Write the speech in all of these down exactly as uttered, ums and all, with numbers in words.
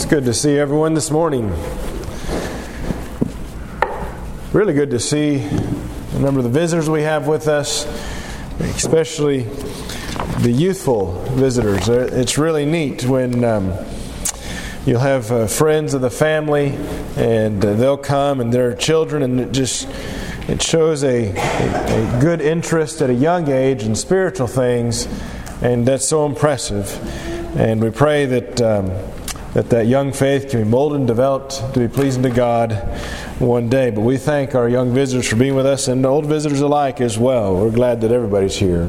It's good to see everyone this morning. Really good to see a number of the visitors we have with us, especially the youthful visitors. It's really neat when um, you'll have uh, friends of the family, and uh, they'll come and their children, and it just it shows a, a, a good interest at a young age in spiritual things, and that's so impressive. And we pray that um, that that young faith can be molded and developed to be pleasing to God one day. But we thank our young visitors for being with us, and old visitors alike as well. We're glad that everybody's here.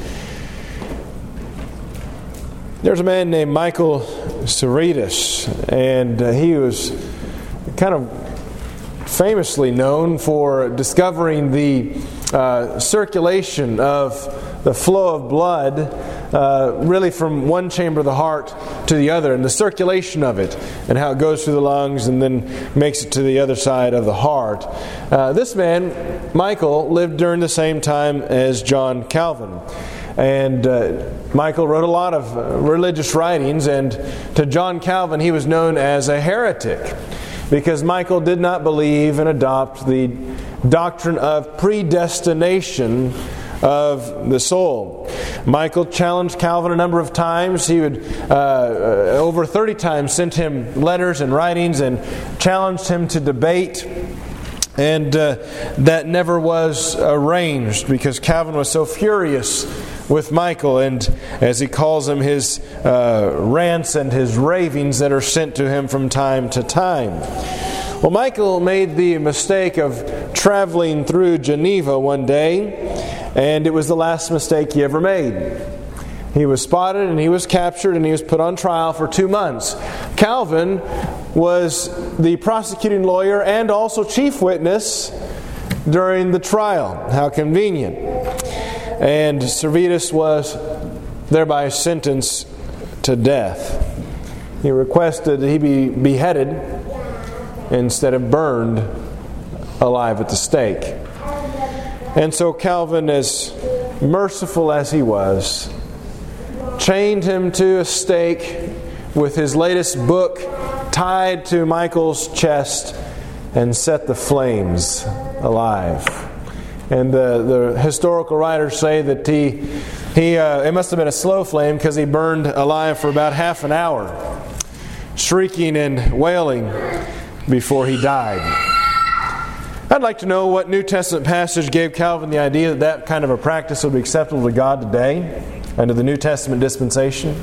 There's a man named Michael Servetus, and uh, he was kind of famously known for discovering the uh, circulation of the flow of blood uh, really from one chamber of the heart to the other, and the circulation of it, and how it goes through the lungs and then makes it to the other side of the heart. Uh, this man, Michael, lived during the same time as John Calvin. And uh, Michael wrote a lot of uh, religious writings, and to John Calvin he was known as a heretic, because Michael did not believe and adopt the doctrine of predestination of the soul. Michael challenged Calvin a number of times. He would, uh, uh, over thirty times, sent him letters and writings and challenged him to debate. And uh, that never was arranged, because Calvin was so furious with Michael, and as he calls them, his uh, rants and his ravings that are sent to him from time to time. Well, Michael made the mistake of traveling through Geneva one day, and it was the last mistake he ever made. He was spotted and he was captured and he was put on trial for two months. Calvin was the prosecuting lawyer and also chief witness during the trial. How convenient. And Servetus was thereby sentenced to death. He requested that he be beheaded instead of burned alive at the stake. And so Calvin, as merciful as he was, chained him to a stake with his latest book tied to Michael's chest and set the flames alive. And the, the historical writers say that he, he uh, it must have been a slow flame, because he burned alive for about half an hour, shrieking and wailing before he died. I'd like to know what New Testament passage gave Calvin the idea that that kind of a practice would be acceptable to God today under the New Testament dispensation.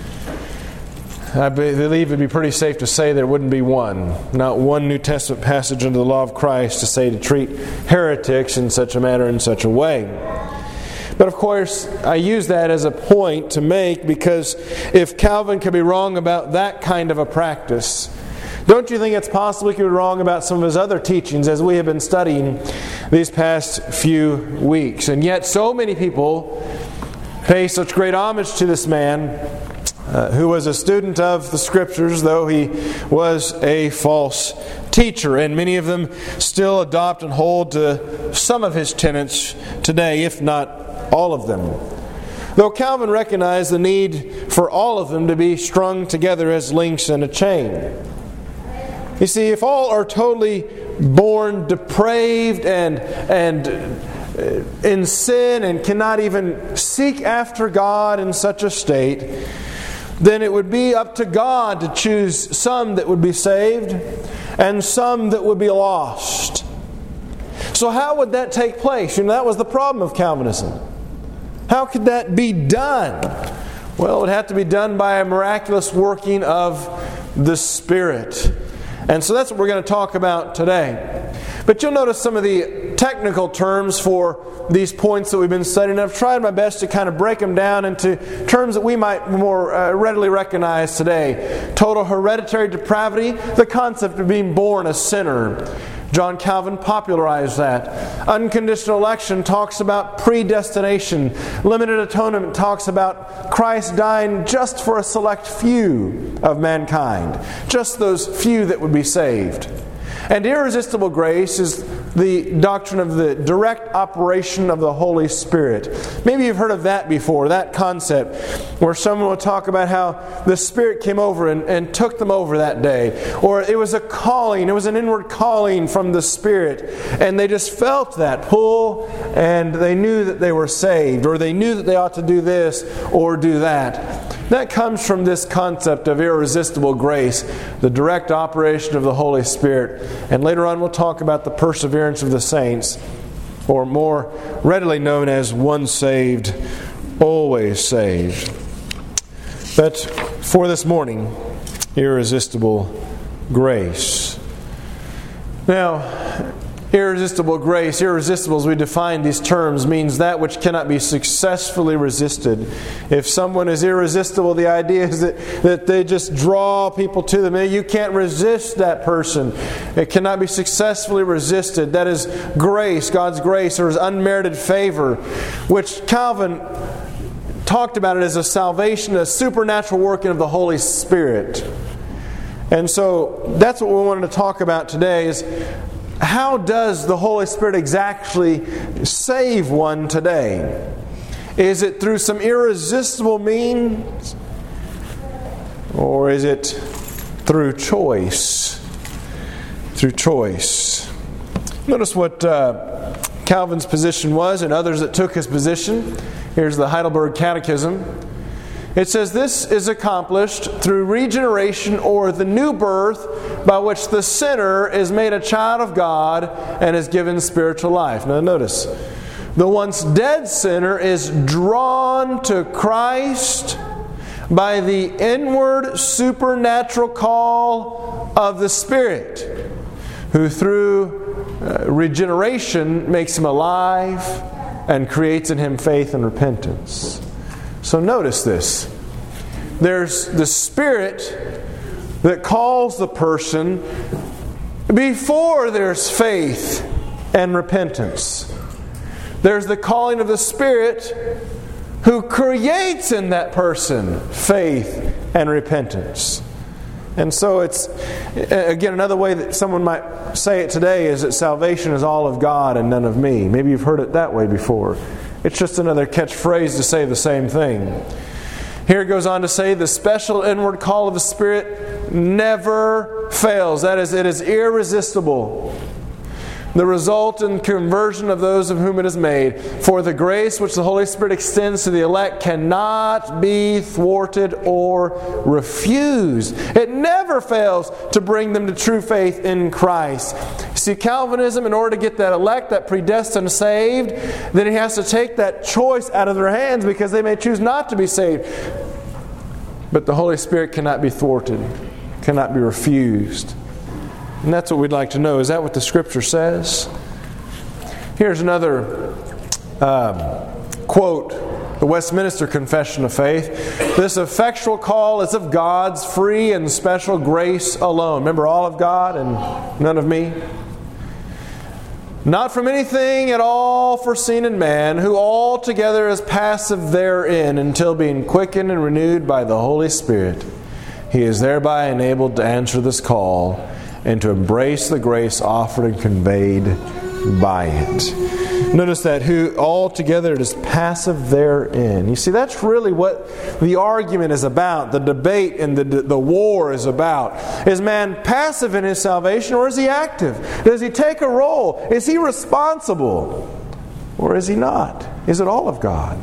I believe it would be pretty safe to say there wouldn't be one, not one New Testament passage under the law of Christ to say to treat heretics in such a manner, in such a way. But of course, I use that as a point to make, because if Calvin could be wrong about that kind of a practice, don't you think it's possible he could be wrong about some of his other teachings, as we have been studying these past few weeks? And yet so many people pay such great homage to this man, uh, who was a student of the Scriptures, though he was a false teacher. And many of them still adopt and hold to some of his tenets today, if not all of them. Though Calvin recognized the need for all of them to be strung together as links in a chain. You see, if all are totally born depraved and and in sin and cannot even seek after God in such a state, then it would be up to God to choose some that would be saved and some that would be lost. So how would that take place? You know, that was the problem of Calvinism. How could that be done? Well, it would have to be done by a miraculous working of the Spirit. And so that's what we're going to talk about today. But you'll notice some of the technical terms for these points that we've been studying. I've tried my best to kind of break them down into terms that we might more uh, readily recognize today. Total hereditary depravity, the concept of being born a sinner. John Calvin popularized that. Unconditional election talks about predestination. Limited atonement talks about Christ dying just for a select few of mankind. Just those few that would be saved. And irresistible grace is the doctrine of the direct operation of the Holy Spirit. Maybe you've heard of that before, that concept, where someone will talk about how the Spirit came over and, and took them over that day. Or it was a calling, it was an inward calling from the Spirit, and they just felt that pull, and they knew that they were saved, or they knew that they ought to do this or do that. That comes from this concept of irresistible grace, the direct operation of the Holy Spirit. And later on we'll talk about the perseverance of the saints, or more readily known as once saved, always saved. But for this morning, irresistible grace. Now, irresistible grace, irresistible as we define these terms, means that which cannot be successfully resisted. If someone is irresistible, the idea is that, that they just draw people to them. You can't resist that person. It cannot be successfully resisted. That is grace, God's grace, or His unmerited favor, which Calvin talked about it as a salvation, a supernatural working of the Holy Spirit. And so that's what we wanted to talk about today, is how does the Holy Spirit exactly save one today? Is it through some irresistible means? Or is it through choice? Through choice. Notice what uh, Calvin's position was and others that took his position. Here's the Heidelberg Catechism. It says, this is accomplished through regeneration or the new birth by which the sinner is made a child of God and is given spiritual life. Now notice, the once dead sinner is drawn to Christ by the inward supernatural call of the Spirit, who through uh, regeneration makes him alive and creates in him faith and repentance. So notice this. There's the Spirit that calls the person before there's faith and repentance. There's the calling of the Spirit who creates in that person faith and repentance. And so it's, again, another way that someone might say it today is that salvation is all of God and none of me. Maybe you've heard it that way before. It's just another catchphrase to say the same thing. Here it goes on to say, the special inward call of the Spirit never fails. That is, it is irresistible. The result in conversion of those of whom it is made. For the grace which the Holy Spirit extends to the elect cannot be thwarted or refused. It never fails to bring them to true faith in Christ. See, Calvinism, in order to get that elect, that predestined saved, then he has to take that choice out of their hands because they may choose not to be saved. But the Holy Spirit cannot be thwarted, cannot be refused. And that's what we'd like to know. Is that what the Scripture says? Here's another um, quote, the Westminster Confession of Faith. This effectual call is of God's free and special grace alone. Remember, all of God and none of me. Not from anything at all foreseen in man, who altogether is passive therein, until being quickened and renewed by the Holy Spirit, he is thereby enabled to answer this call and to embrace the grace offered and conveyed by it. Notice that who altogether is passive therein. You see, that's really what the argument is about, the debate and the, the war is about. Is man passive in his salvation, or is he active? Does he take a role? Is he responsible? Or is he not? Is it all of God?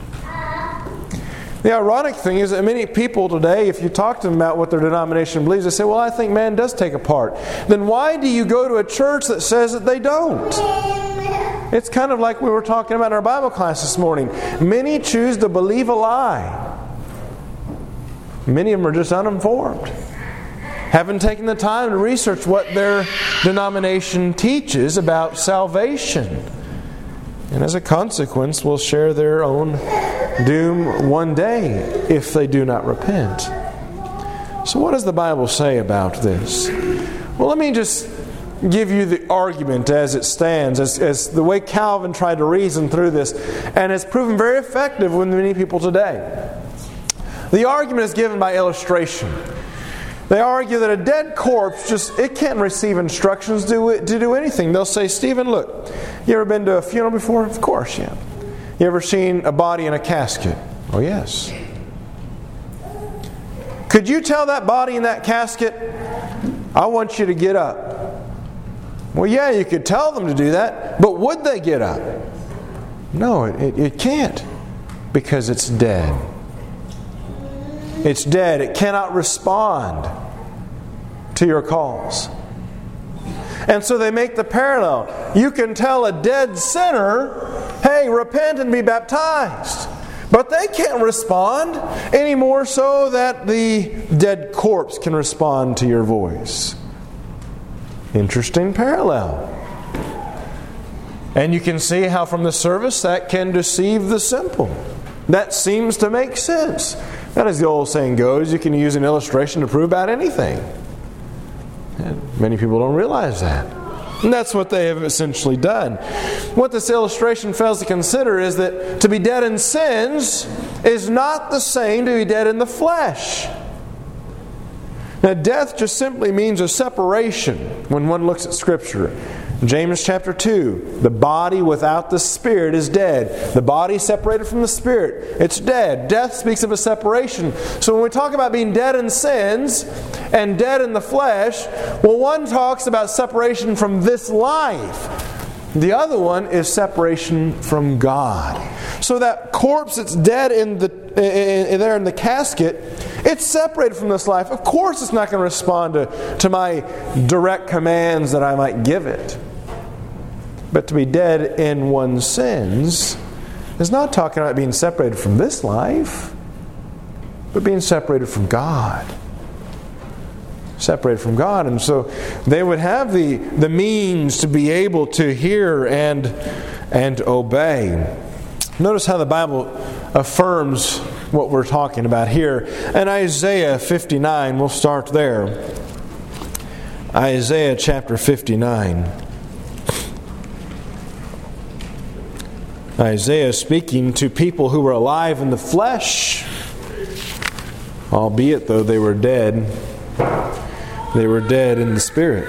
The ironic thing is that many people today, if you talk to them about what their denomination believes, they say, well, I think man does take a part. Then why do you go to a church that says that they don't? It's kind of like we were talking about in our Bible class this morning. Many choose to believe a lie. Many of them are just uninformed. Haven't taken the time to research what their denomination teaches about salvation. And as a consequence, will share their own doom one day if they do not repent. So what does the Bible say about this? Well, let me just give you the argument as it stands, as, as the way Calvin tried to reason through this, and it's proven very effective with many people today. The argument is given by illustration. They argue that a dead corpse just, it can't receive instructions to, to do anything. They'll say, Stephen, look, you ever been to a funeral before? Of course, yeah. You ever seen a body in a casket? Oh, yes. Could you tell that body in that casket, I want you to get up? Well, yeah, you could tell them to do that, but would they get up? No, it, it, it can't, because it's dead. It's dead. It cannot respond to your calls. And so they make the parallel. You can tell a dead sinner, hey, repent and be baptized. But they can't respond any more so that the dead corpse can respond to your voice. Interesting parallel. And you can see how from the service that can deceive the simple. That seems to make sense. That, as the old saying goes, you can use an illustration to prove about anything. And many people don't realize that. And that's what they have essentially done. What this illustration fails to consider is that to be dead in sins is not the same to be dead in the flesh. Now, death just simply means a separation when one looks at Scripture. James chapter two, the body without the spirit is dead. The body separated from the spirit, it's dead. Death speaks of a separation. So when we talk about being dead in sins and dead in the flesh, well, one talks about separation from this life. The other one is separation from God. So that corpse that's dead in the in, in, there in the casket, it's separated from this life. Of course it's not going to respond to, to my direct commands that I might give it. But to be dead in one's sins is not talking about being separated from this life, but being separated from God. Separated from God. And so they would have the, the means to be able to hear and, and obey. Notice how the Bible affirms what we're talking about here. In Isaiah fifty-nine, we'll start there. Isaiah chapter fifty-nine. Isaiah speaking to people who were alive in the flesh, albeit though they were dead. They were dead in the spirit.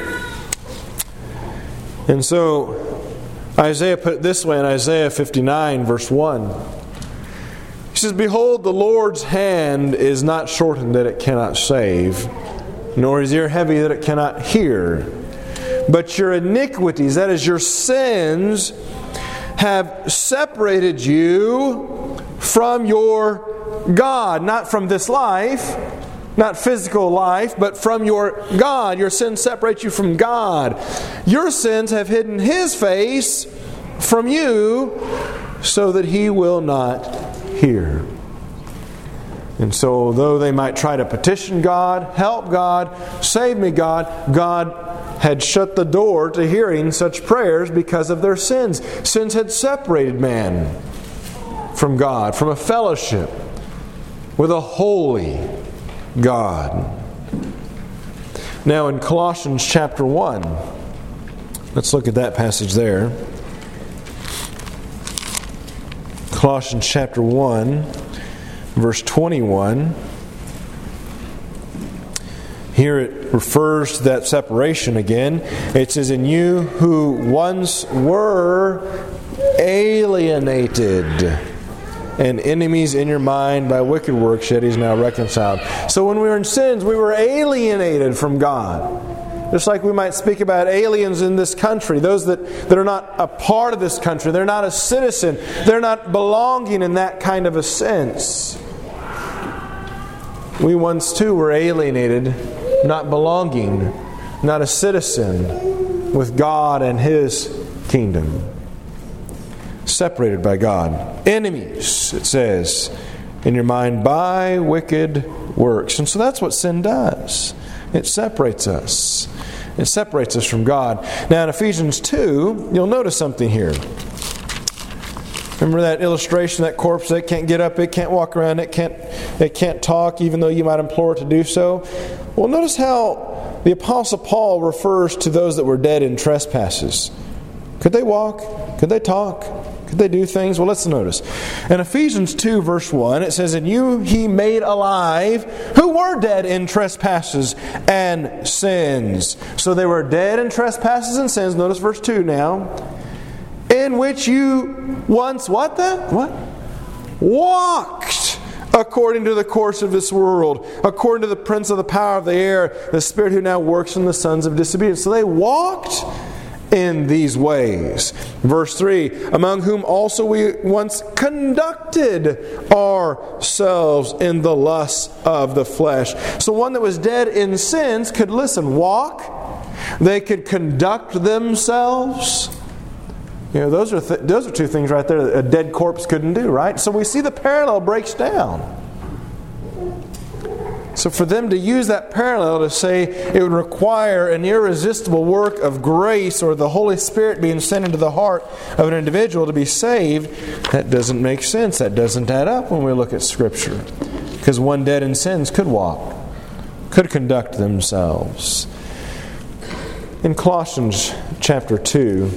And so Isaiah put it this way in Isaiah fifty-nine verse one. He says, Behold, the Lord's hand is not shortened that it cannot save, nor his ear heavy that it cannot hear. But your iniquities, that is your sins, have separated you from your God. Not from this life, not physical life, but from your God. Your sins separate you from God. Your sins have hidden His face from you so that He will not hear. And so though they might try to petition God, help God, save me God, God had shut the door to hearing such prayers because of their sins. Sins had separated man from God, from a fellowship with a holy God. Now in Colossians chapter one, let's look at that passage there. Colossians chapter one, verse twenty-one. Here it refers to that separation again. It says, In you who once were alienated and enemies in your mind by wicked works, yet He's now reconciled. So when we were in sins, we were alienated from God. Just like we might speak about aliens in this country, those that, that are not a part of this country, they're not a citizen, they're not belonging in that kind of a sense. We once too were alienated, not belonging, not a citizen with God and His kingdom. Separated by God. Enemies, it says, in your mind by wicked works. And so that's what sin does. It separates us. It separates us from God. Now in Ephesians two, you'll notice something here. Remember that illustration, that corpse that can't get up, it can't walk around, it can't, it can't talk, even though you might implore it to do so? Well, notice how the Apostle Paul refers to those that were dead in trespasses. Could they walk? Could they talk? Could they do things? Well, let's notice. In Ephesians two, verse one, it says, "And you he made alive who were dead in trespasses and sins." So they were dead in trespasses and sins. Notice verse two now. "In which you once," what the? What? "Walked according to the course of this world, according to the prince of the power of the air, the spirit who now works in the sons of disobedience." So they walked in these ways. Verse three, "Among whom also we once conducted ourselves in the lusts of the flesh." So one that was dead in sins could, listen, walk. They could conduct themselves. You know, those are th- those are two things right there that a dead corpse couldn't do, right? So we see the parallel breaks down. So for them to use that parallel to say it would require an irresistible work of grace or the Holy Spirit being sent into the heart of an individual to be saved, that doesn't make sense. That doesn't add up when we look at Scripture. Because one dead in sins could walk, could conduct themselves. In Colossians chapter two,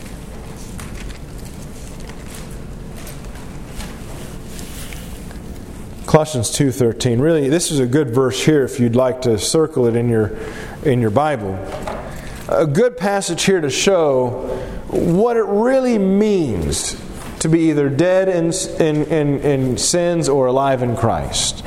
Colossians two thirteen. Really, this is a good verse here if you'd like to circle it in your in your Bible. A good passage here to show what it really means to be either dead in, in, in, in sins or alive in Christ.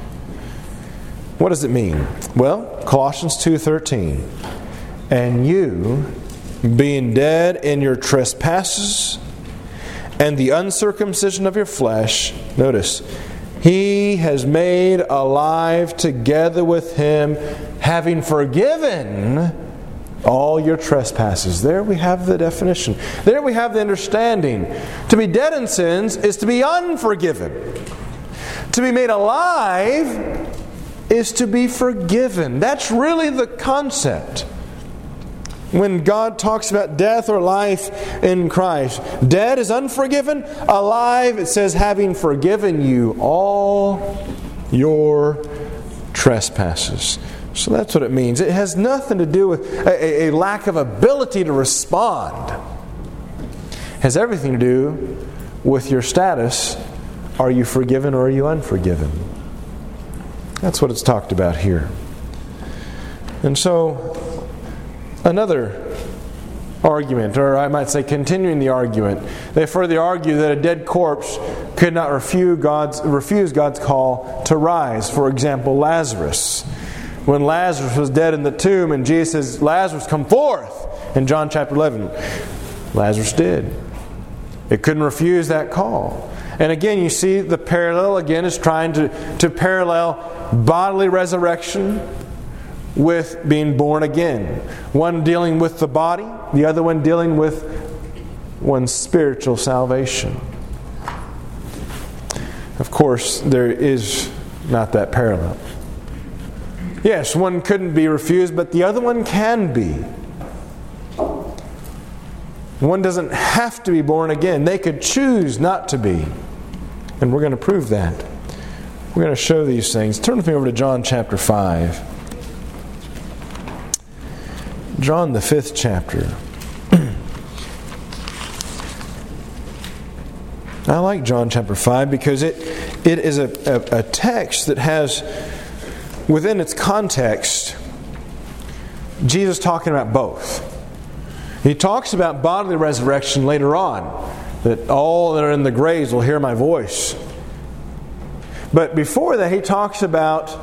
What does it mean? Well, Colossians two thirteen. "And you, being dead in your trespasses and the uncircumcision of your flesh," notice, "He has made alive together with Him, having forgiven all your trespasses." There we have the definition. There we have the understanding. To be dead in sins is to be unforgiven. To be made alive is to be forgiven. That's really the concept. When God talks about death or life in Christ, dead is unforgiven, alive, it says, having forgiven you all your trespasses. So that's what it means. It has nothing to do with a, a lack of ability to respond. It has everything to do with your status. Are you forgiven or are you unforgiven? That's what it's talked about here. And so, another argument, or I might say continuing the argument, they further argue that a dead corpse could not refuse God's, refuse God's call to rise. For example, Lazarus. When Lazarus was dead in the tomb and Jesus says, "Lazarus, come forth," in John chapter eleven, Lazarus did. It couldn't refuse that call. And again, you see the parallel again is trying to, to parallel bodily resurrection with being born again. One dealing with the body, the other one dealing with one's spiritual salvation. Of course, there is not that parallel. Yes, one couldn't be refused, but the other one can be. One doesn't have to be born again. They could choose not to be. And we're going to prove that. We're going to show these things. Turn with me over to John chapter five. John, the fifth chapter. I like John chapter five because it it is a, a, a text that has, within its context, Jesus talking about both. He talks about bodily resurrection later on, that all that are in the graves will hear my voice. But before that, he talks about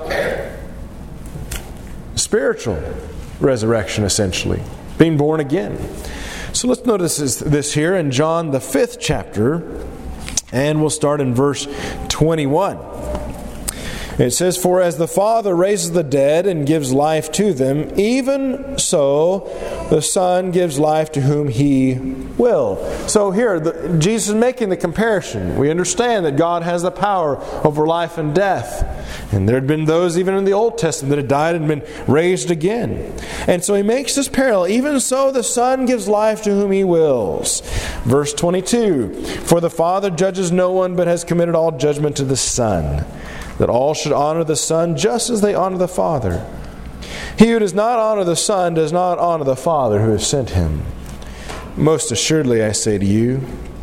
spiritual resurrection, essentially, being born again. So let's notice this, this here in John the fifth chapter, and we'll start in verse twenty-one. It says, "For as the Father raises the dead and gives life to them, even so the Son gives life to whom He will." So here, the, Jesus is making the comparison. We understand that God has the power over life and death. And there had been those even in the Old Testament that had died and been raised again. And so He makes this parallel. Even so the Son gives life to whom He wills. Verse twenty-two, "For the Father judges no one, but has committed all judgment to the Son, that all should honor the Son just as they honor the Father. He who does not honor the Son does not honor the Father who has sent Him. Most assuredly I say to you,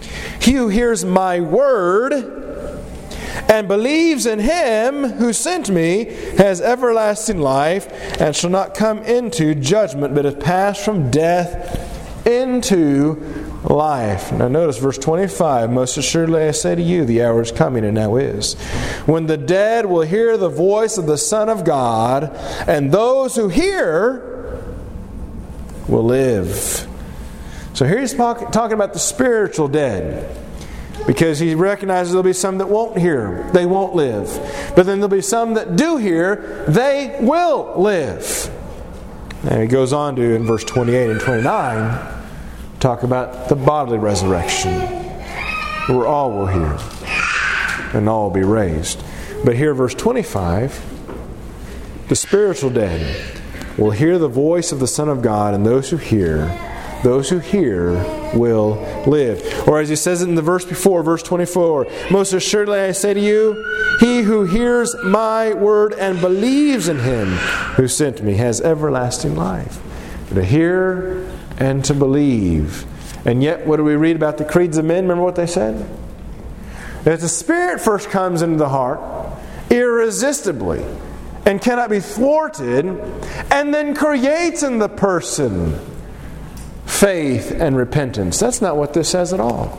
He who hears my word and believes in Him who sent me has everlasting life, and shall not come into judgment, but has passed from death into life. Now notice verse twenty-five. Most assuredly I say to you, the hour is coming, and now is, when the dead will hear the voice of the Son of God, and those who hear will live. So here he's talk, talking about the spiritual dead, because he recognizes there'll be some that won't hear, they won't live. But then there'll be some that do hear, they will live. And he goes on to, in verse twenty-eight and twenty-nine, talk about the bodily resurrection, where all will hear and all will be raised. But here, verse twenty-five, the spiritual dead will hear the voice of the Son of God, and those who hear, those who hear will live. Or as he says it in the verse before, verse twenty-four, most assuredly I say to you, he who hears my word and believes in Him who sent me has everlasting life. To hear and to believe. And yet, what do we read about the creeds of men? Remember what they said? That the Spirit first comes into the heart irresistibly and cannot be thwarted, and then creates in the person faith and repentance. That's not what this says at all.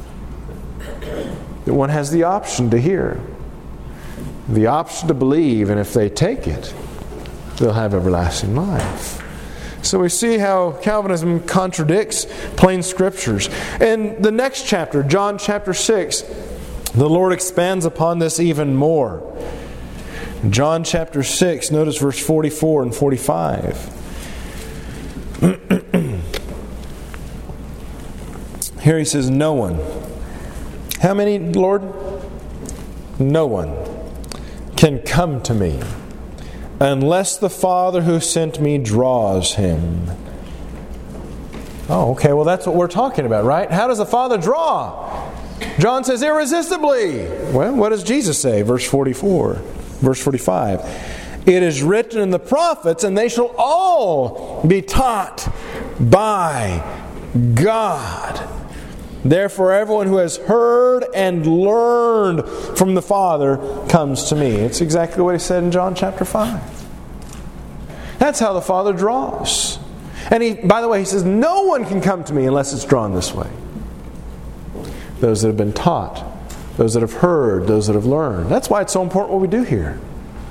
That one has the option to hear, the option to believe, and if they take it, they'll have everlasting life. So we see how Calvinism contradicts plain Scriptures. In the next chapter, John chapter six, the Lord expands upon this even more. John chapter six, notice verse forty-four and forty-five. Here he says, no one. How many, Lord? No one can come to me unless the Father who sent me draws him. Oh, okay, well that's what we're talking about, right? How does the Father draw? John says irresistibly. Well, what does Jesus say? Verse forty-four, verse forty-five. It is written in the prophets, and they shall all be taught by God. Therefore, everyone who has heard and learned from the Father comes to me. It's exactly what he said in John chapter five. That's how the Father draws. And he, by the way, he says, no one can come to me unless it's drawn this way. Those that have been taught, those that have heard, those that have learned. That's why it's so important what we do here.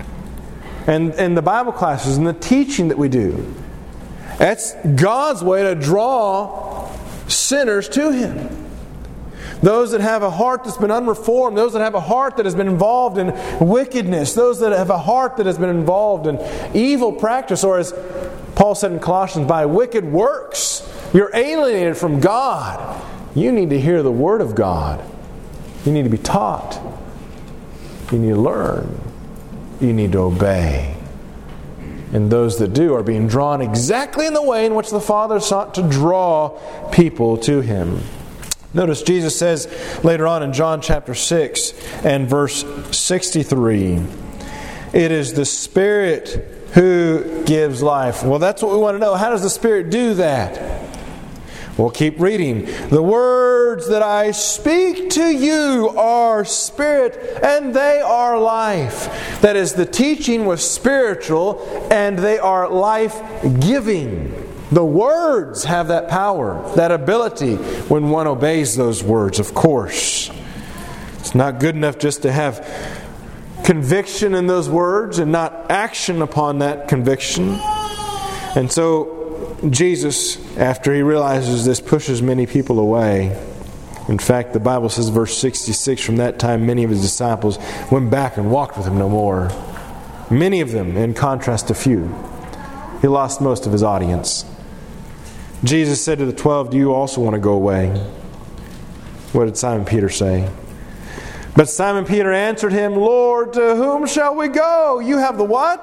And in the Bible classes and the teaching that we do. That's God's way to draw sinners to Him. Those that have a heart that's been unreformed, those that have a heart that has been involved in wickedness, those that have a heart that has been involved in evil practice, or as Paul said in Colossians, by wicked works, you're alienated from God. You need to hear the Word of God. You need to be taught. You need to learn. You need to obey. And those that do are being drawn exactly in the way in which the Father sought to draw people to Him. Notice Jesus says later on in John chapter six and verse sixty-three, it is the Spirit who gives life. Well, that's what we want to know. How does the Spirit do that? We'll keep reading. The words that I speak to you are spirit and they are life. That is, the teaching was spiritual and they are life-giving. The words have that power, that ability when one obeys those words, of course. It's not good enough just to have conviction in those words and not action upon that conviction. And so Jesus, after He realizes this, pushes many people away. In fact, the Bible says, verse sixty-six, from that time many of His disciples went back and walked with Him no more. Many of them, in contrast to few. He lost most of His audience. Jesus said to the twelve, do you also want to go away? What did Simon Peter say? But Simon Peter answered Him, Lord, to whom shall we go? You have the what?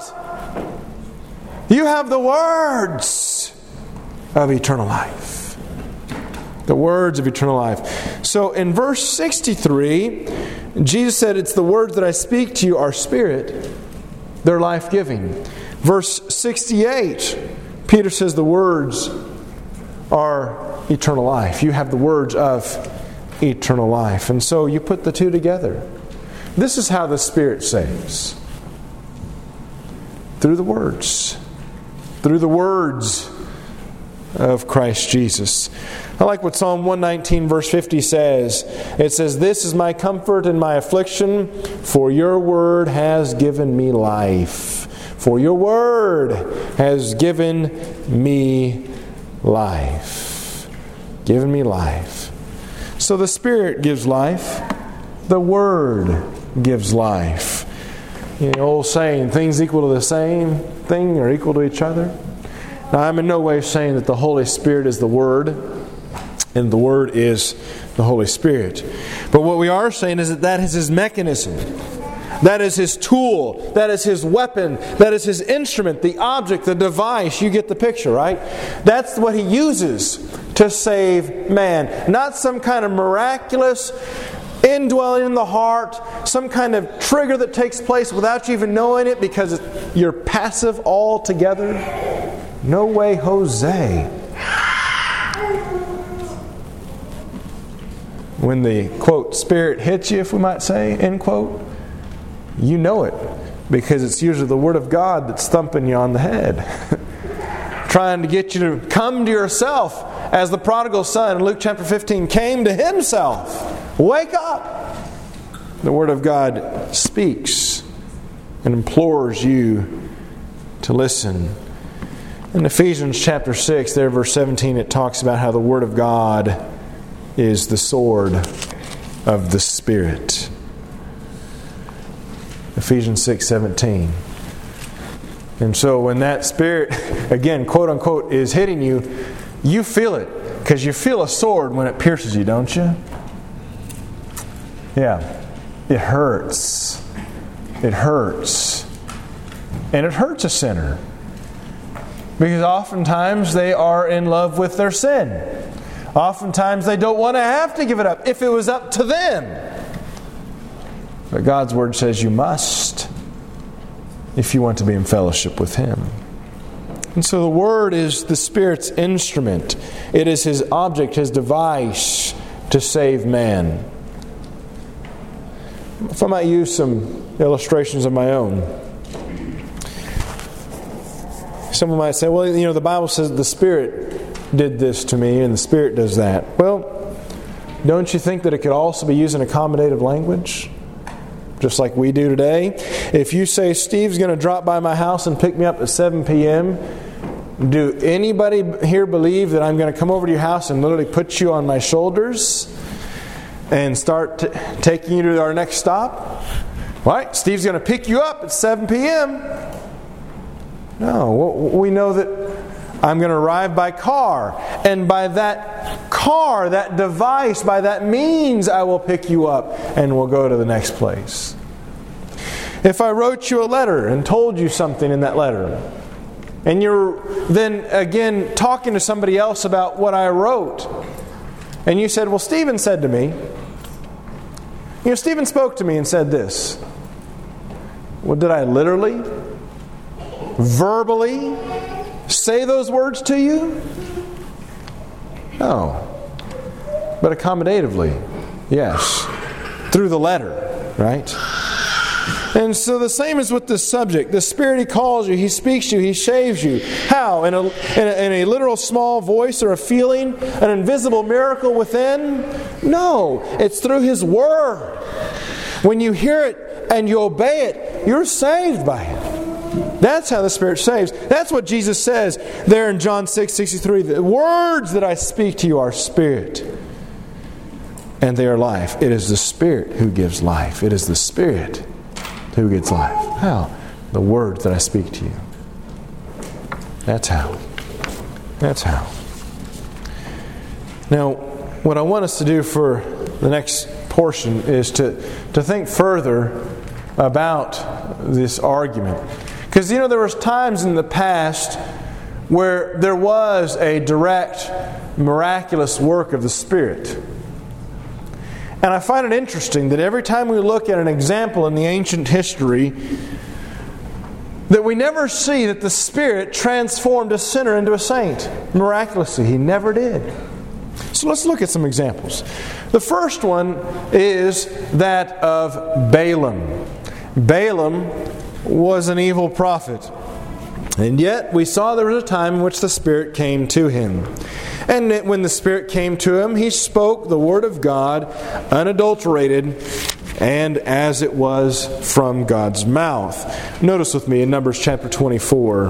You have the words of eternal life. The words of eternal life. So in verse sixty-three, Jesus said, it's the words that I speak to you are spirit. They're life-giving. Verse sixty-eight, Peter says the words are eternal life. You have the words of eternal life. And so you put the two together. This is how the Spirit saves. Through the words. Through the words of Christ Jesus. I like what Psalm one nineteen verse fifty says. It says, "This is my comfort in my affliction, for your word has given me life." For your word has given me life. Given me life. So the Spirit gives life. The Word gives life. You know, old saying, things equal to the same thing or equal to each other. Now, I'm in no way saying that the Holy Spirit is the Word and the Word is the Holy Spirit. But what we are saying is that that is His mechanism. That is His tool. That is His weapon. That is His instrument, the object, the device. You get the picture, right? That's what He uses to save man. Not some kind of miraculous indwelling in the heart, some kind of trigger that takes place without you even knowing it because you're passive altogether. No way, Jose. When the, quote, Spirit hits you, if we might say, end quote, you know it because it's usually the Word of God that's thumping you on the head. Trying to get you to come to yourself as the prodigal son in Luke chapter fifteen came to himself. Wake up! The Word of God speaks and implores you to listen. In Ephesians chapter six, there verse seventeen, it talks about how the Word of God is the sword of the Spirit. Ephesians six seventeen. And so when that Spirit, again, quote unquote, is hitting you, you feel it. Because you feel a sword when it pierces you, don't you? Yeah. It hurts. It hurts. And it hurts a sinner. Because oftentimes they are in love with their sin. Oftentimes they don't want to have to give it up if it was up to them. But God's Word says you must if you want to be in fellowship with Him. And so the Word is the Spirit's instrument. It is His object, His device to save man. If I might use some illustrations of my own. Someone might say, well, you know, the Bible says the Spirit did this to me and the Spirit does that. Well, don't you think that it could also be used in accommodative language? Just like we do today. If you say, Steve's going to drop by my house and pick me up at seven p.m., do anybody here believe that I'm going to come over to your house and literally put you on my shoulders and start t- taking you to our next stop? Right? Steve's going to pick you up at seven p.m. No, we know that I'm going to arrive by car. And by that car, that device, by that means, I will pick you up and we'll go to the next place. If I wrote you a letter and told you something in that letter, and you're then again talking to somebody else about what I wrote, and you said, well, Stephen said to me, you know, Stephen spoke to me and said this. Well, did I literally, verbally say those words to you? No. But accommodatively, yes. Through the letter, right? And so the same is with this subject. The Spirit, He calls you, He speaks to you, He saves you. How? In a, in a, in a literal small voice or a feeling? An invisible miracle within? No. It's through His Word. When you hear it and you obey it, you're saved by it. That's how the Spirit saves. That's what Jesus says there in John six sixty-three. The words that I speak to you are Spirit, and they are life. It is the Spirit who gives life. It is the Spirit who gets life. How? The words that I speak to you. That's how. That's how. Now, what I want us to do for the next portion is to, to think further about this argument. Because, you know, there was times in the past where there was a direct, miraculous work of the Spirit. And I find it interesting that every time we look at an example in the ancient history, that we never see that the Spirit transformed a sinner into a saint. Miraculously, He never did. So let's look at some examples. The first one is that of Balaam. Balaam was an evil prophet. And yet we saw there was a time in which the Spirit came to him. And when the Spirit came to him, he spoke the Word of God unadulterated and as it was from God's mouth. Notice with me in Numbers chapter twenty-four.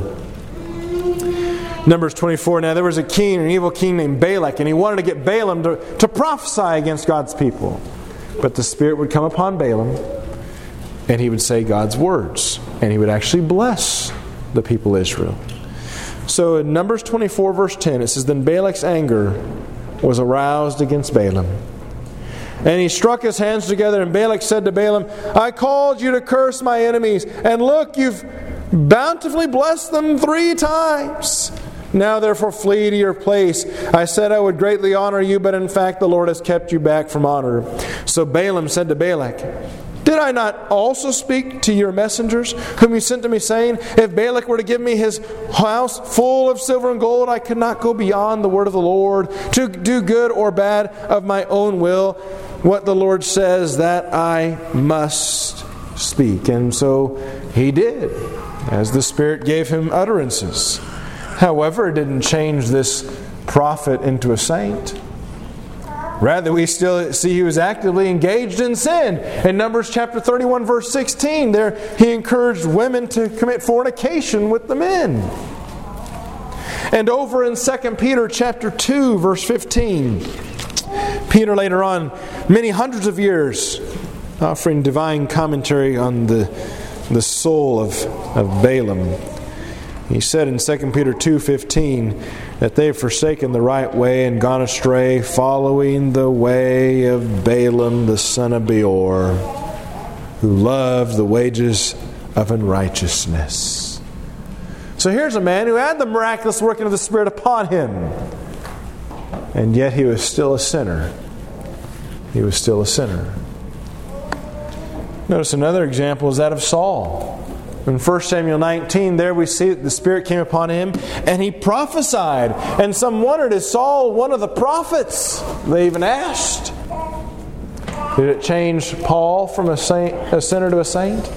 Numbers twenty-four. Now there was a king, an evil king named Balak, and he wanted to get Balaam to, to prophesy against God's people. But the Spirit would come upon Balaam, and he would say God's words, and he would actually bless the people of Israel. So in Numbers twenty-four verse ten, it says, Then Balak's anger was aroused against Balaam. And he struck his hands together, and Balak said to Balaam, I called you to curse my enemies, and look, you've bountifully blessed them three times. Now therefore flee to your place. I said I would greatly honor you, but in fact the Lord has kept you back from honor. So Balaam said to Balak, Did I not also speak to your messengers, whom you sent to me, saying, If Balak were to give me his house full of silver and gold, I could not go beyond the word of the Lord, to do good or bad of my own will. What the Lord says, that I must speak. And so he did, as the Spirit gave him utterances. However, it didn't change this prophet into a saint. Rather, we still see he was actively engaged in sin. In Numbers chapter thirty-one, verse sixteen, there he encouraged women to commit fornication with the men. And over in Second Peter chapter two, verse fifteen, Peter later on, many hundreds of years, offering divine commentary on the, the soul of, of Balaam. He said in Second Peter two fifteen that they have forsaken the right way and gone astray, following the way of Balaam the son of Beor, who loved the wages of unrighteousness. So here's a man who had the miraculous working of the Spirit upon him, and yet he was still a sinner. He was still a sinner. Notice another example is that of Saul. In First Samuel nineteen, there we see that the Spirit came upon him and he prophesied. And some wondered, is Saul one of the prophets? They even asked. Did it change Paul from a saint, a sinner to a saint?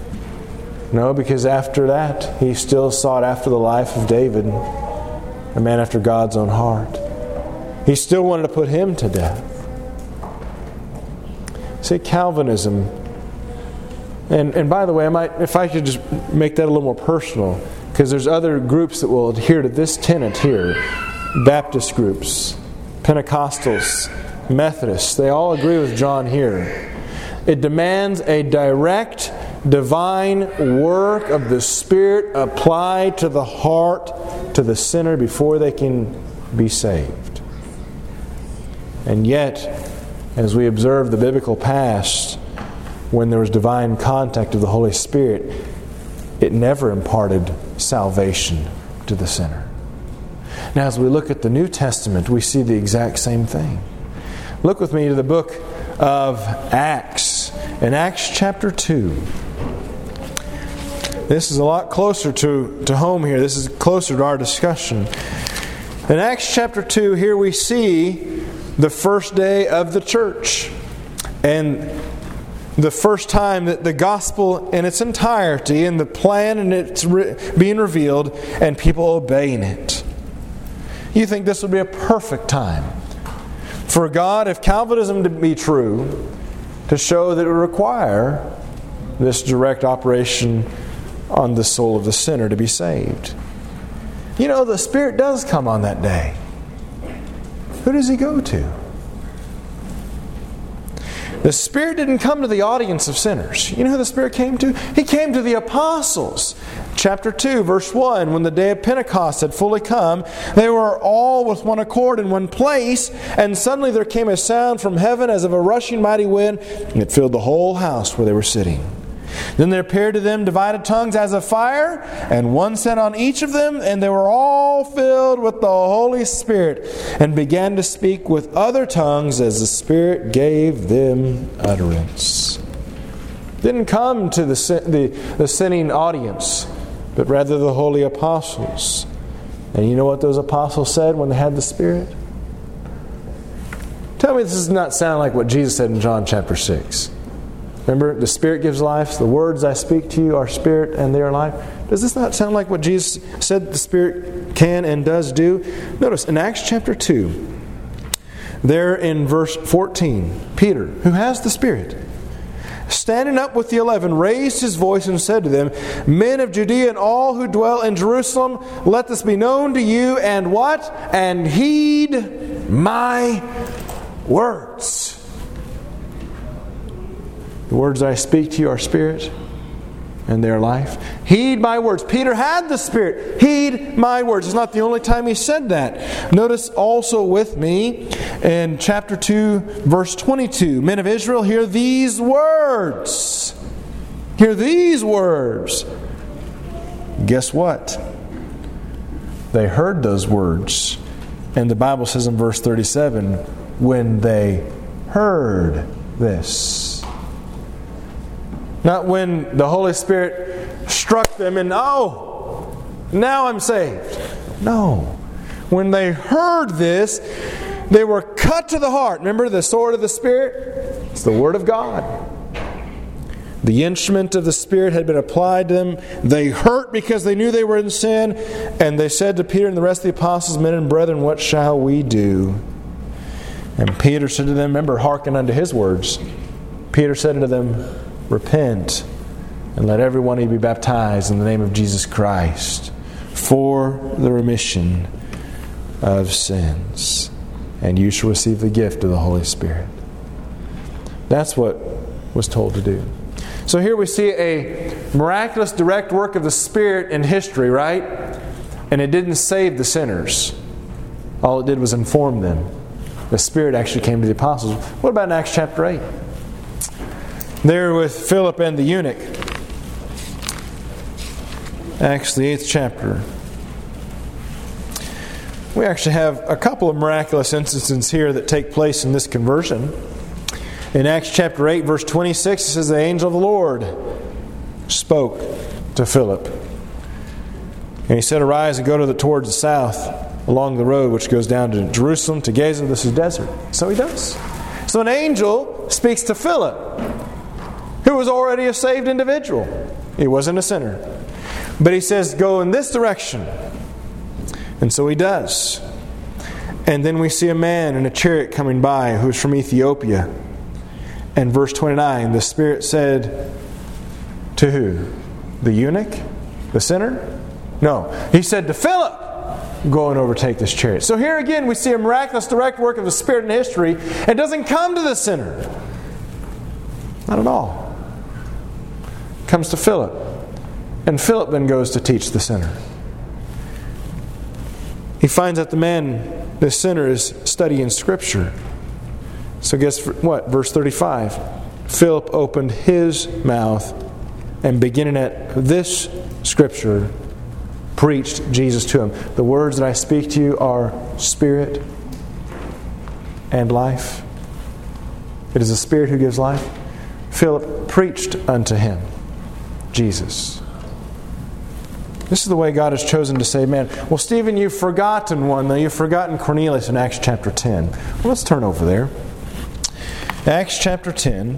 No, because after that, he still sought after the life of David, a man after God's own heart. He still wanted to put him to death. See, Calvinism. And and by the way, I might, if I could just make that a little more personal, because there's other groups that will adhere to this tenet here. Baptist groups, Pentecostals, Methodists, they all agree with John here. It demands a direct, divine work of the Spirit applied to the heart, to the sinner, before they can be saved. And yet, as we observe the biblical past, when there was divine contact of the Holy Spirit, it never imparted salvation to the sinner. Now, as we look at the New Testament, we see the exact same thing. Look with me to the book of Acts. In Acts chapter two. This is a lot closer to, to home here. This is closer to our discussion. In Acts chapter two, here we see the first day of the church. And the first time that the gospel in its entirety and the plan and it's re- being revealed and people obeying it. You think this would be a perfect time for God, if Calvinism to be true, to show that it would require this direct operation on the soul of the sinner to be saved. You know, the Spirit does come on that day. Who does He go to? The Spirit didn't come to the audience of sinners. You know who the Spirit came to? He came to the apostles. Chapter two, verse one, when the day of Pentecost had fully come, they were all with one accord in one place, and suddenly there came a sound from heaven as of a rushing mighty wind, and it filled the whole house where they were sitting. Then there appeared to them divided tongues as of fire, and one sat on each of them, and they were all filled with the Holy Spirit, and began to speak with other tongues as the Spirit gave them utterance. Didn't come to the, the, the sinning audience, but rather the holy apostles. And you know what those apostles said when they had the Spirit? Tell me this does not sound like what Jesus said in John chapter six. Remember, the Spirit gives life. The words I speak to you are Spirit and they are life. Does this not sound like what Jesus said the Spirit can and does do? Notice in Acts chapter two, there in verse fourteen, Peter, who has the Spirit, standing up with the eleven, raised his voice and said to them, Men of Judea and all who dwell in Jerusalem, let this be known to you, and what? And heed my words. The words I speak to you are Spirit and they are life. Heed my words. Peter had the Spirit. Heed my words. It's not the only time he said that. Notice also with me in chapter two, verse twenty-two. Men of Israel, hear these words. Hear these words. Guess what? They heard those words. And the Bible says in verse thirty-seven, when they heard this. Not when the Holy Spirit struck them and, oh, now I'm saved. No. When they heard this, they were cut to the heart. Remember the sword of the Spirit? It's the Word of God. The instrument of the Spirit had been applied to them. They hurt because they knew they were in sin. And they said to Peter and the rest of the apostles, Men and brethren, what shall we do? And Peter said to them, remember, hearken unto his words. Peter said unto them, Repent, and let every one of you be baptized in the name of Jesus Christ for the remission of sins, and you shall receive the gift of the Holy Spirit. That's what was told to do. So here we see a miraculous direct work of the Spirit in history, right? And it didn't save the sinners. All it did was inform them. The Spirit actually came to the apostles. What about in Acts chapter eight? There with Philip and the eunuch. Acts the eighth chapter. We actually have a couple of miraculous instances here that take place in this conversion. In Acts chapter eight, verse twenty-six, it says, The angel of the Lord spoke to Philip. And he said, Arise and go to the, towards the south, along the road which goes down to Jerusalem, to Gaza. This is desert. So he does. So an angel speaks to Philip, who was already a saved individual. He wasn't a sinner. But he says, go in this direction. And so he does. And then we see a man in a chariot coming by who's from Ethiopia. And verse twenty-nine, the Spirit said to who? The eunuch? The sinner? No. He said to Philip, go and overtake this chariot. So here again we see a miraculous direct work of the Spirit in history. It doesn't come to the sinner. Not at all. It comes to Philip. And Philip then goes to teach the sinner. He finds that the man, the sinner, is studying Scripture. So guess what? Verse thirty-five. Philip opened his mouth and beginning at this Scripture, preached Jesus to him. The words that I speak to you are Spirit and life. It is the Spirit who gives life. Philip preached unto him Jesus. This is the way God has chosen to say, man, well, Stephen, you've forgotten one, though. You've forgotten Cornelius in Acts chapter ten. Well, let's turn over there. Acts chapter ten.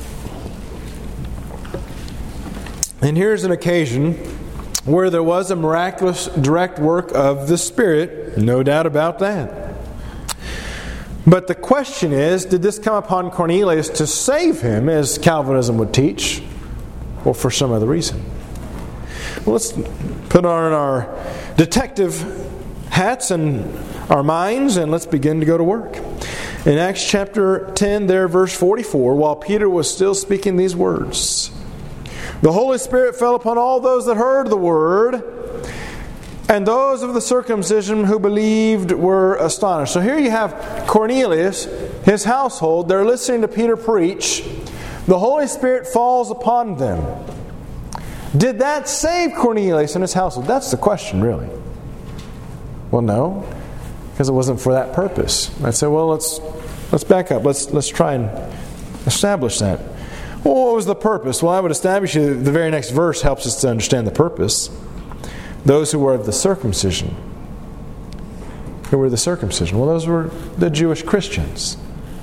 And here's an occasion where there was a miraculous direct work of the Spirit. No doubt about that. But the question is, did this come upon Cornelius to save him, as Calvinism would teach, or for some other reason? Well, let's put on our detective hats and our minds, and let's begin to go to work. In Acts chapter ten, there, verse forty-four, while Peter was still speaking these words, the Holy Spirit fell upon all those that heard the word, and those of the circumcision who believed were astonished. So here you have Cornelius, his household, they're listening to Peter preach. The Holy Spirit falls upon them. Did that save Cornelius and his household? That's the question, really. Well, no, because it wasn't for that purpose. I'd say, well, let's let's back up. Let's let's try and establish that. Well, what was the purpose? Well, I would establish you. The very next verse helps us to understand the purpose. Those who were of the circumcision. Who were the circumcision? Well, those were the Jewish Christians.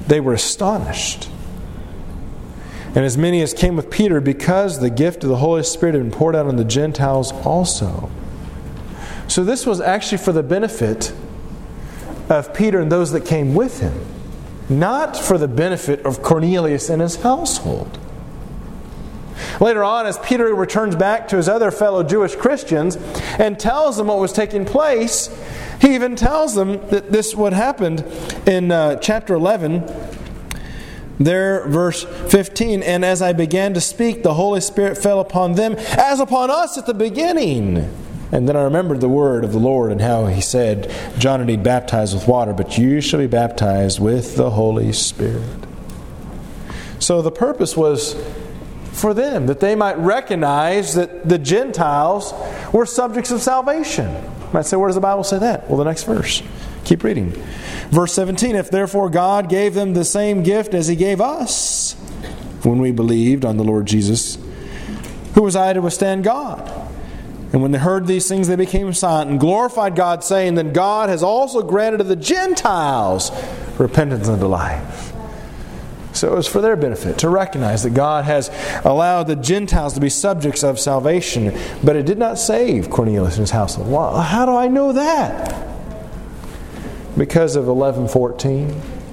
they were astonished. And as many as came with Peter, because the gift of the Holy Spirit had been poured out on the Gentiles also. So this was actually for the benefit of Peter and those that came with him, not for the benefit of Cornelius and his household. Later on, as Peter returns back to his other fellow Jewish Christians and tells them what was taking place, he even tells them that this what happened in uh, chapter eleven. There, verse fifteen, and as I began to speak, the Holy Spirit fell upon them as upon us at the beginning. And then I remembered the word of the Lord and how He said, John indeed baptized with water, but you shall be baptized with the Holy Spirit. So the purpose was for them, that they might recognize that the Gentiles were subjects of salvation. You might say, where does the Bible say that? Well, the next verse. Keep reading. Verse seventeen, if therefore God gave them the same gift as He gave us when we believed on the Lord Jesus, who was I to withstand God? And when they heard these things, they became silent and glorified God, saying, then God has also granted to the Gentiles repentance unto life. So it was for their benefit to recognize that God has allowed the Gentiles to be subjects of salvation, but it did not save Cornelius and his household. Well, how do I know that? Because of eleven fourteen.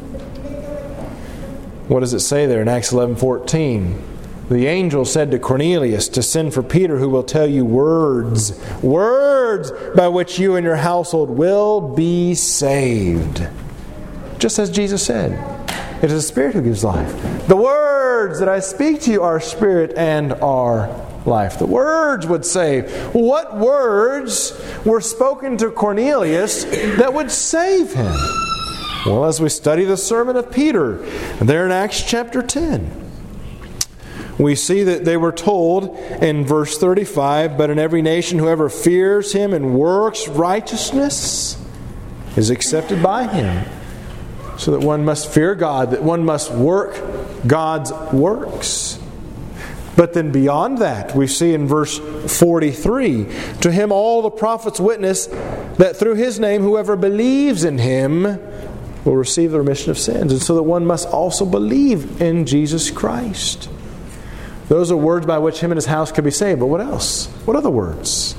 What does it say there in Acts eleven fourteen? The angel said to Cornelius to send for Peter, who will tell you words, words by which you and your household will be saved. Just as Jesus said, it is the Spirit who gives life. The words that I speak to you are spirit and are life. The words would save. What words were spoken to Cornelius that would save him? Well, as we study the sermon of Peter, there in Acts chapter ten, we see that they were told in verse thirty-five, but in every nation whoever fears Him and works righteousness is accepted by Him. So that one must fear God, that one must work God's works. But then beyond that, we see in verse forty-three, to Him all the prophets witness that through His name whoever believes in Him will receive the remission of sins. And so that one must also believe in Jesus Christ. Those are words by which him and his house could be saved. But what else? What other words?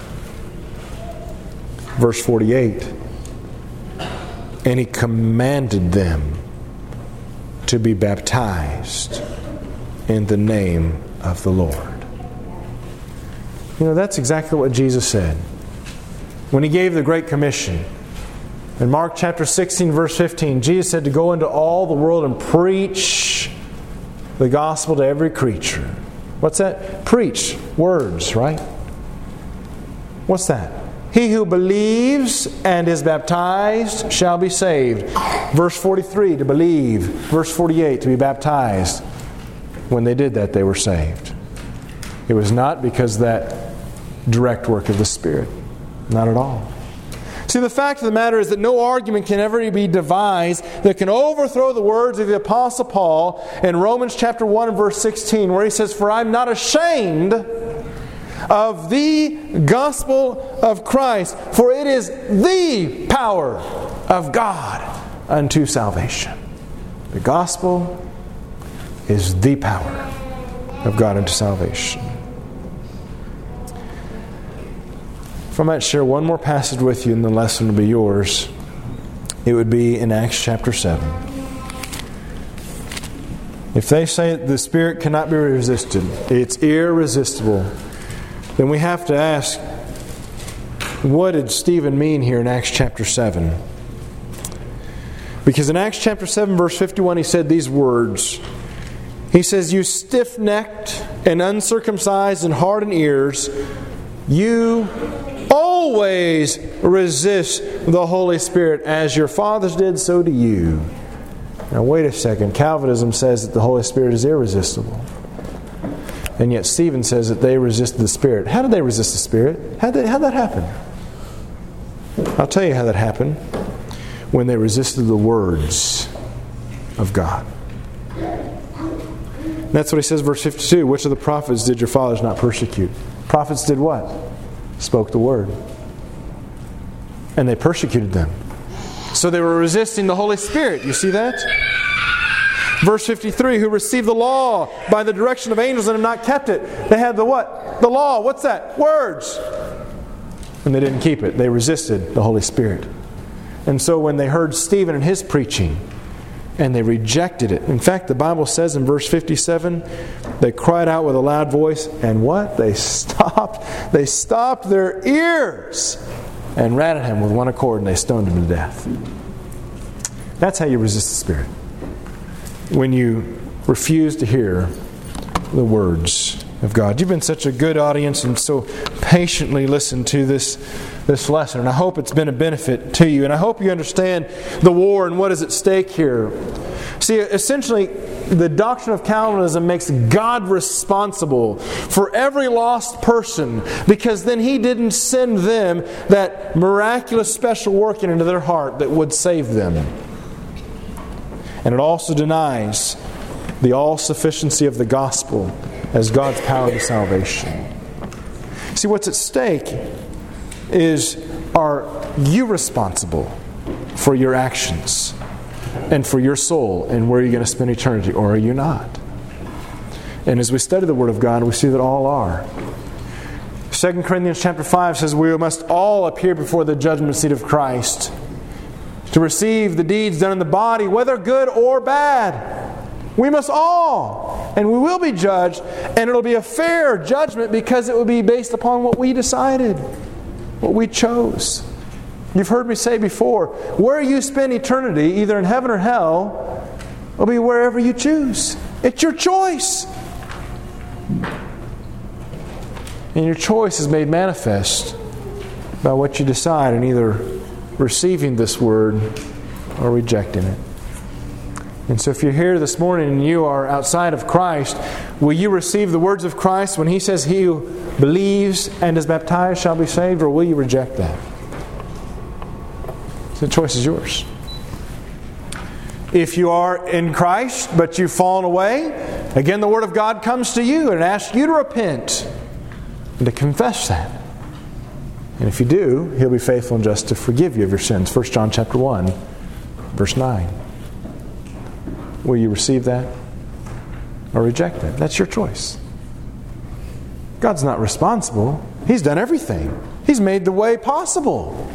Verse forty-eight. And He commanded them to be baptized in the name of the Lord. You know, that's exactly what Jesus said when He gave the Great Commission. In Mark chapter sixteen, verse fifteen, Jesus said to go into all the world and preach the gospel to every creature. What's that? Preach. Words, right? What's that? He who believes and is baptized shall be saved. Verse forty-three, to believe. Verse forty-eight, to be baptized. When they did that, they were saved. It was not because of that direct work of the Spirit. Not at all. See, the fact of the matter is that no argument can ever be devised that can overthrow the words of the Apostle Paul in Romans chapter one and verse sixteen, where he says, for I am not ashamed of the gospel of Christ, for it is the power of God unto salvation. The gospel is the power of God unto salvation. If I might share one more passage with you and the lesson will be yours, it would be in Acts chapter seven. If they say the Spirit cannot be resisted, it's irresistible, then we have to ask, what did Stephen mean here in Acts chapter seven? Because in Acts chapter seven, verse fifty-one, he said these words. He says, you stiff-necked and uncircumcised and hardened ears, you always resist the Holy Spirit, as your fathers did, so do you. Now wait a second. Calvinism says that the Holy Spirit is irresistible. And yet Stephen says that they resisted the Spirit. How did they resist the Spirit? How did how'd that happen? I'll tell you how that happened. When they resisted the words of God. And that's what he says, verse fifty-two. Which of the prophets did your fathers not persecute? Prophets did what? Spoke the word. And they persecuted them. So they were resisting the Holy Spirit. You see that? Verse fifty-three, who received the law by the direction of angels and have not kept it. They had the what? The law. What's that? Words. And they didn't keep it. They resisted the Holy Spirit. And so when they heard Stephen and his preaching, and they rejected it. In fact, the Bible says in verse fifty-seven, they cried out with a loud voice, and what? They stopped. They stopped their ears and ran at him with one accord, and they stoned him to death. That's how you resist the Spirit. When you refuse to hear the words of God. You've been such a good audience and so patiently listened to this, this lesson. And I hope it's been a benefit to you. And I hope you understand the war and what is at stake here. See, essentially, the doctrine of Calvinism makes God responsible for every lost person, because then He didn't send them that miraculous special working into their heart that would save them. And it also denies the all-sufficiency of the gospel as God's power to salvation. See, what's at stake is, are you responsible for your actions and for your soul and where you're going to spend eternity, or are you not? And as we study the Word of God, we see that all are. Second Corinthians chapter five says we must all appear before the judgment seat of Christ to receive the deeds done in the body, whether good or bad. We must all. And we will be judged. And it'll be a fair judgment because it will be based upon what we decided. What we chose. You've heard me say before, where you spend eternity, either in heaven or hell, will be wherever you choose. It's your choice. And your choice is made manifest by what you decide in either receiving this word or rejecting it. And so if you're here this morning and you are outside of Christ, will you receive the words of Christ when He says, he who believes and is baptized shall be saved, or will you reject that? So the choice is yours. If you are in Christ but you've fallen away, again the Word of God comes to you and asks you to repent and to confess that. And if you do, He'll be faithful and just to forgive you of your sins. First John chapter one, verse nine. Will you receive that or reject it? That's your choice. God's not responsible. He's done everything. He's made the way possible.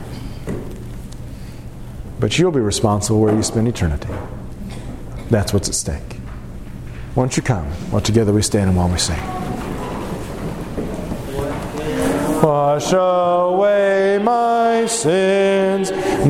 But you'll be responsible where you spend eternity. That's what's at stake. Won't you come while together we stand and while we sing. Wash away my sins.